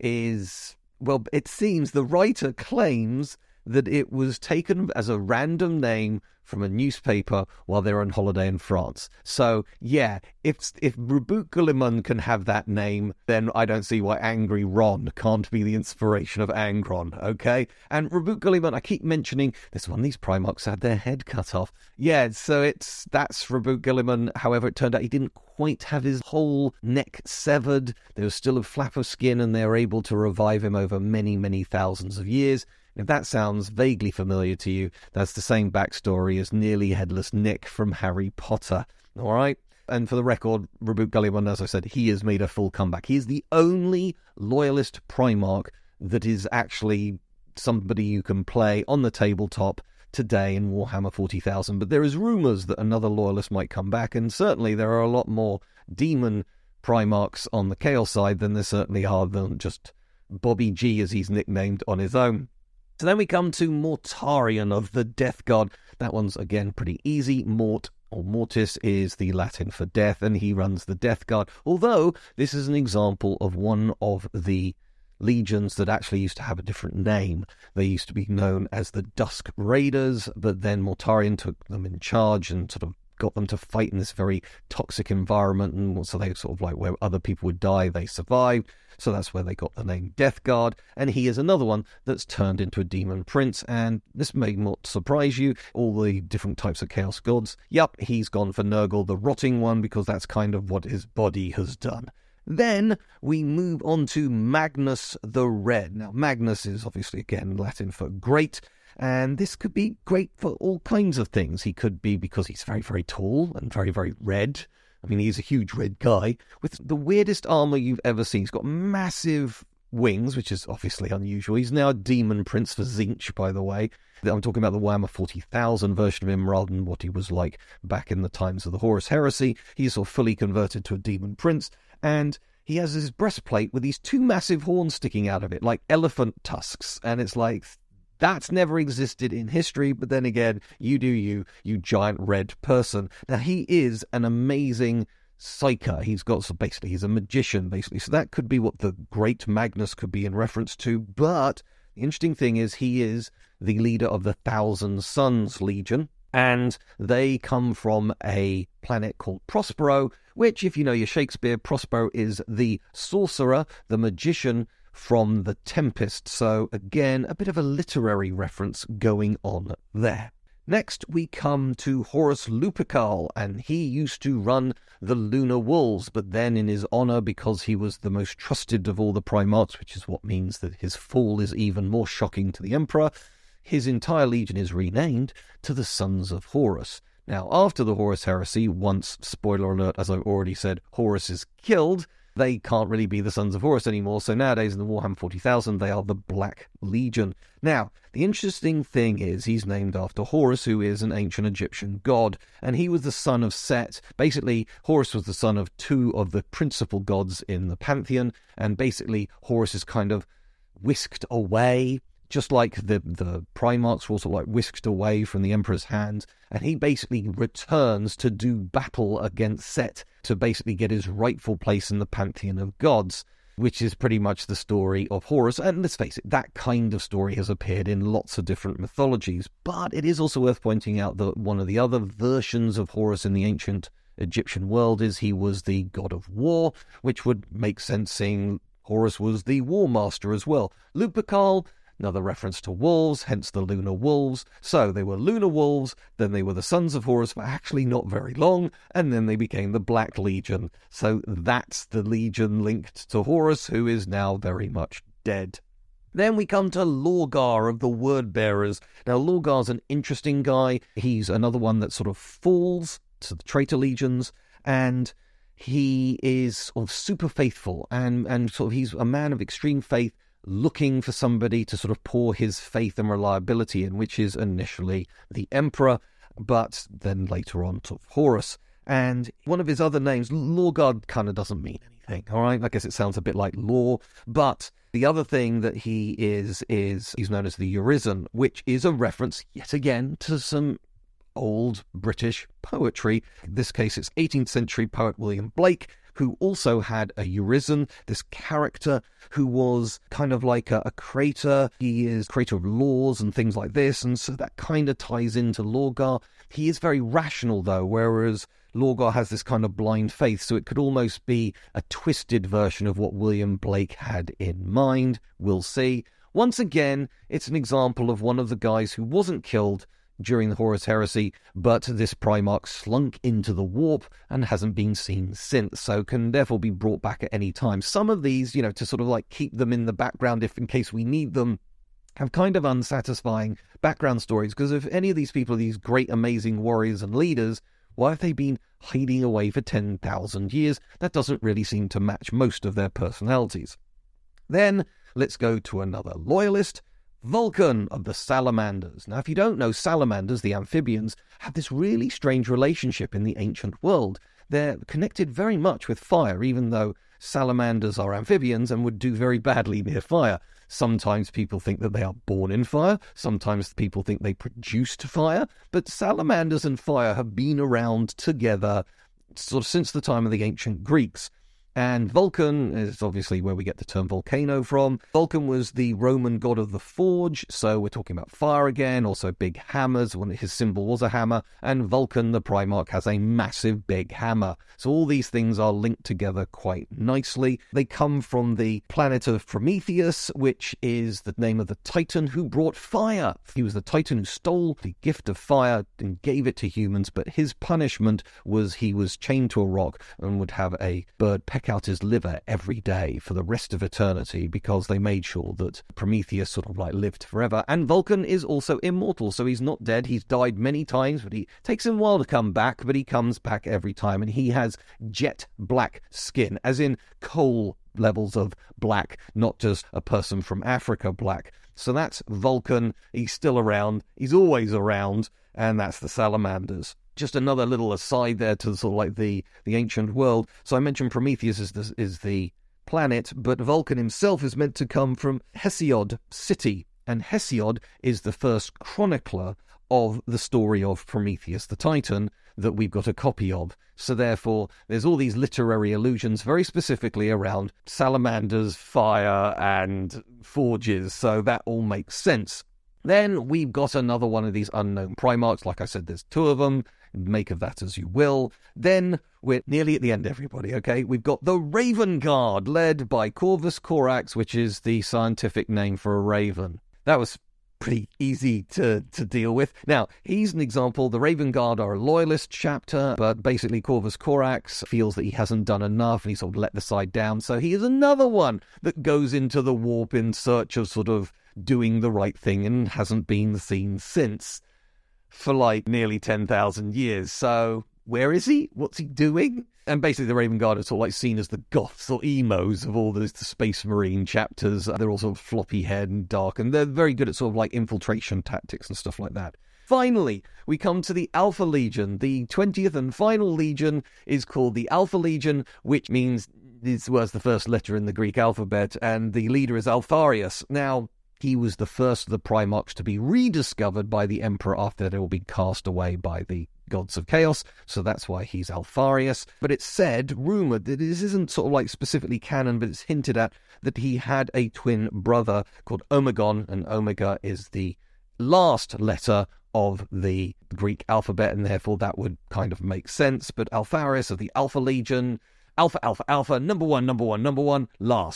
is, well, it seems the writer claims that it was taken as a random name from a newspaper while they were on holiday in France. So, yeah, if Rabut Guilliman can have that name, then I don't see why Angry Ron can't be the inspiration of Angron, okay? And Rabut Guilliman, I keep mentioning, there's one of these Primarchs had their head cut off. Yeah, so that's Rabut Guilliman. However, it turned out he didn't quite have his whole neck severed. There was still a flap of skin, and they were able to revive him over many, many thousands of years. If that sounds vaguely familiar to you, that's the same backstory as Nearly Headless Nick from Harry Potter. All right? And for the record, Rabut Guilliman, as I said, he has made a full comeback. He is the only Loyalist Primarch that is actually somebody you can play on the tabletop today in Warhammer 40,000. But there is rumours that another Loyalist might come back, and certainly there are a lot more demon Primarchs on the Chaos side than there certainly are than just Bobby G, as he's nicknamed on his own. So then we come to Mortarion of the Death God. That one's, again, pretty easy. Mort, or Mortis, is the Latin for death, and he runs the Death Guard. Although, this is an example of one of the legions that actually used to have a different name. They used to be known as the Dusk Raiders, but then Mortarion took them in charge and sort of got them to fight in this very toxic environment, and so they sort of like where other people would die, they survived. So that's where they got the name Death Guard, and he is another one that's turned into a demon prince, and this may not surprise you, all the different types of Chaos Gods. Yup, he's gone for Nurgle, the Rotting One, because that's kind of what his body has done. Then we move on to Magnus the Red. Now, Magnus is obviously, again, Latin for great, and this could be great for all kinds of things. He could be because he's very, very tall and very, very red. I mean, he's a huge red guy with the weirdest armor you've ever seen. He's got massive wings, which is obviously unusual. He's now a demon prince for Tzeentch, by the way. I'm talking about the Warhammer 40,000 version of him rather than what he was like back in the times of the Horus Heresy. He's sort of fully converted to a demon prince, and he has his breastplate with these two massive horns sticking out of it, like elephant tusks, and it's like, that's never existed in history, but then again, you do you giant red person. Now, he is an amazing psyker. He's a magician, basically. So that could be what the Great Magnus could be in reference to. But the interesting thing is he is the leader of the Thousand Suns Legion, and they come from a planet called Prospero, which, if you know your Shakespeare, Prospero is the sorcerer, the magician from The Tempest. So again, a bit of a literary reference going on there. Next, we come to Horus Lupercal, and he used to run the Lunar Wolves, but then in his honor, because he was the most trusted of all the Primarchs, which is what means that his fall is even more shocking to the Emperor, his entire legion is renamed to the Sons of Horus. Now, after the Horus Heresy, once, spoiler alert, as I've already said, Horus is killed, they can't really be the Sons of Horus anymore, so nowadays in the Warhammer 40,000, they are the Black Legion. Now, the interesting thing is he's named after Horus, who is an ancient Egyptian god, and he was the son of Set. Basically, Horus was the son of two of the principal gods in the pantheon, and basically Horus is kind of whisked away, just like the Primarchs were also like whisked away from the Emperor's hands, and he basically returns to do battle against Set to basically get his rightful place in the pantheon of gods, which is pretty much the story of Horus. And let's face it, that kind of story has appeared in lots of different mythologies, but it is also worth pointing out that one of the other versions of Horus in the ancient Egyptian world is he was the god of war, which would make sense seeing Horus was the war master as well. Lupercal, another reference to wolves, hence the lunar wolves. So they were lunar wolves, then they were the sons of Horus for actually not very long, and then they became the Black Legion. So that's the legion linked to Horus, who is now very much dead. Then we come to Lorgar of the Word-Bearers. Now, Lorgar's an interesting guy. He's another one that sort of falls to the traitor legions, and he is sort of super faithful, and sort of he's a man of extreme faith, looking for somebody to sort of pour his faith and reliability in, which is initially the Emperor, but then later on sort of Horus. And one of his other names, Lorgar, kind of doesn't mean anything, all right? I guess it sounds a bit like law, but the other thing that he is he's known as the Urizen, which is a reference, yet again, to some old British poetry. In this case, it's 18th century poet William Blake, who also had a Urizen, this character who was kind of like a creator. He is creator of laws and things like this, and so that kind of ties into Lorgar. He is very rational, though, whereas Lorgar has this kind of blind faith, so it could almost be a twisted version of what William Blake had in mind. We'll see. Once again, it's an example of one of the guys who wasn't killed during the Horus Heresy, but this Primarch slunk into the warp and hasn't been seen since, so can therefore be brought back at any time. Some of these, to sort of like keep them in the background if in case we need them, have kind of unsatisfying background stories, because if any of these people are these great, amazing warriors and leaders, why have they been hiding away for 10,000 years? That doesn't really seem to match most of their personalities. Then, let's go to another loyalist, Vulcan of the Salamanders. Now, if you don't know, salamanders, the amphibians, have this really strange relationship in the ancient world. They're connected very much with fire, even though salamanders are amphibians and would do very badly near fire. Sometimes people think that they are born in fire, sometimes people think they produced fire, but salamanders and fire have been around together sort of since the time of the ancient Greeks. And Vulcan is obviously where we get the term volcano from. Vulcan was the Roman god of the forge, so we're talking about fire again, also big hammers. His symbol was a hammer, and Vulcan, the Primarch, has a massive big hammer. So all these things are linked together quite nicely. They come from the planet of Prometheus, which is the name of the Titan who brought fire. He was the Titan who stole the gift of fire and gave it to humans, but his punishment was he was chained to a rock and would have a bird peck out his liver every day for the rest of eternity, because they made sure that Prometheus sort of like lived forever. And Vulcan is also immortal, so he's not dead. He's died many times, but he takes him a while to come back, but he comes back every time, and he has jet black skin, as in coal levels of black, not just a person from Africa black. So that's Vulcan. He's still around. He's always around, and that's the Salamanders. Just another little aside there to sort of like the ancient world. So I mentioned Prometheus is the planet, but Vulcan himself is meant to come from Hesiod city. And Hesiod is the first chronicler of the story of Prometheus the Titan that we've got a copy of. So therefore, there's all these literary allusions very specifically around salamanders, fire, and forges. So that all makes sense. Then we've got another one of these unknown Primarchs. Like I said, there's two of them. Make of that as you will. Then we're nearly at the end, everybody, okay? We've got the Raven Guard, led by Corvus Corax, which is the scientific name for a raven. That was pretty easy to deal with. Now, he's an example. The Raven Guard are a loyalist chapter, but basically Corvus Corax feels that he hasn't done enough and he sort of let the side down. So he is another one that goes into the warp in search of sort of doing the right thing and hasn't been seen since for like nearly 10,000 years. So where is he? What's he doing? And basically the Raven Guard are sort of like seen as the goths or emos of all the Space Marine chapters. They're all sort of floppy haired and dark, and they're very good at sort of like infiltration tactics and stuff like that. Finally, we come to the Alpha Legion. The 20th and final legion is called the Alpha Legion, which means this was the first letter in the Greek alphabet, and the leader is Alpharius. Now, he was the first of the Primarchs to be rediscovered by the Emperor after they all been cast away by the gods of chaos, so that's why he's Alpharius. But it's said, rumoured, that this isn't sort of like specifically canon, but it's hinted at that he had a twin brother called Omegon, and Omega is the last letter of the Greek alphabet, and therefore that would kind of make sense. But Alpharius of the Alpha Legion, Alpha, Alpha, Alpha, number one, last.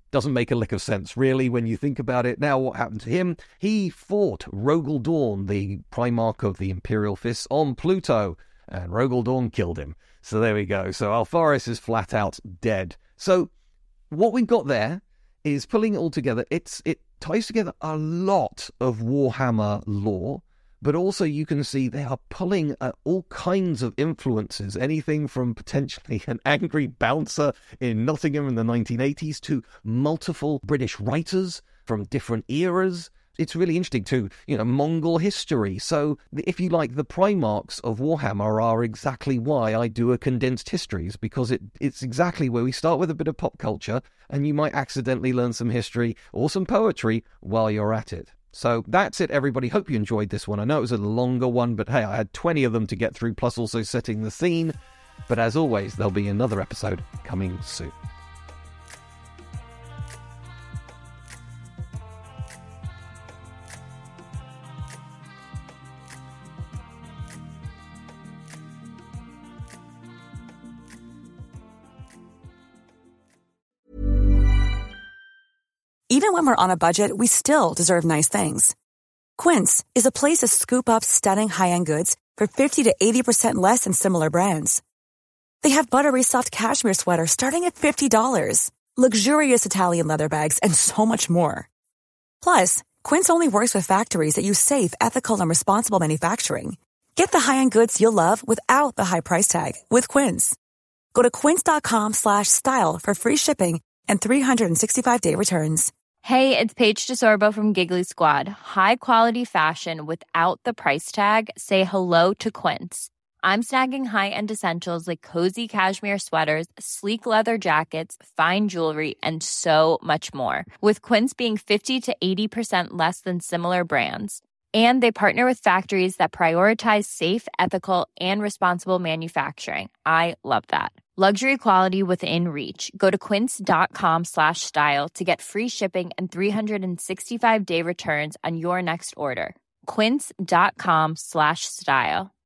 Doesn't make a lick of sense, really, when you think about it. Now, what happened to him? He fought Rogal Dorn, the Primarch of the Imperial Fists, on Pluto, and Rogal Dorn killed him. So there we go. So Alfaris is flat out dead. So what we've got there is, pulling it all together, it ties together a lot of Warhammer lore, but also you can see they are pulling at all kinds of influences, anything from potentially an angry bouncer in Nottingham in the 1980s to multiple British writers from different eras. It's really interesting too, Mongol history. So if you like, the Primarchs of Warhammer are exactly why I do a condensed histories, because it's exactly where we start with a bit of pop culture and you might accidentally learn some history or some poetry while you're at it. So that's it, everybody. Hope you enjoyed this one. I know it was a longer one, but hey, I had 20 of them to get through, plus also setting the scene. But as always, there'll be another episode coming soon. Even when we're on a budget, we still deserve nice things. Quince is a place to scoop up stunning high-end goods for 50 to 80% less than similar brands. They have buttery soft cashmere sweaters starting at $50, luxurious Italian leather bags, and so much more. Plus, Quince only works with factories that use safe, ethical, and responsible manufacturing. Get the high-end goods you'll love without the high price tag with Quince. Go to quince.com/style for free shipping and 365-day returns. Hey, it's Paige DeSorbo from Giggly Squad. High quality fashion without the price tag. Say hello to Quince. I'm snagging high-end essentials like cozy cashmere sweaters, sleek leather jackets, fine jewelry, and so much more. With Quince being 50 to 80% less than similar brands. And they partner with factories that prioritize safe, ethical, and responsible manufacturing. I love that. Luxury quality within reach. Go to quince.com/style to get free shipping and 365-day returns on your next order. Quince.com/style.